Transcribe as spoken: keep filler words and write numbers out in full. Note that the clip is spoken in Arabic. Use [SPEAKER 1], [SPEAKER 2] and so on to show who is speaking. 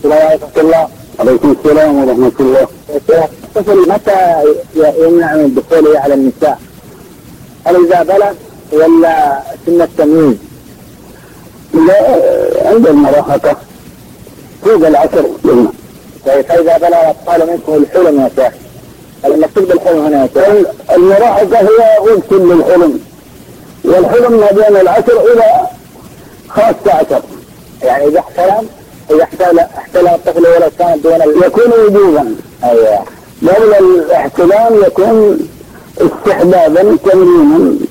[SPEAKER 1] السلام ورحمة الله.
[SPEAKER 2] عليكم السلام ورحمة الله.
[SPEAKER 1] الطفل متى يمنع من الدخول على النساء؟ هل إذا بلغ ولا سن التمييز؟
[SPEAKER 2] لا، عند المراهقة فوق العشر سنة.
[SPEAKER 1] طيب فإذا بلغ الأطفال منكم الحلم يا شيخ، المقصود بالحلم هنا يا شيخ؟
[SPEAKER 2] المراهقة هي وقت للحلم، والحلم ما بين العشر إلى خمسة عشر.
[SPEAKER 1] يعني إذا احتلم إذا احتلم احتلم الطفل ولو كان دون ال...
[SPEAKER 2] يكون وجوبا.
[SPEAKER 1] أيوه.
[SPEAKER 2] قبل الاحتلام يكون استحبابا تمرينا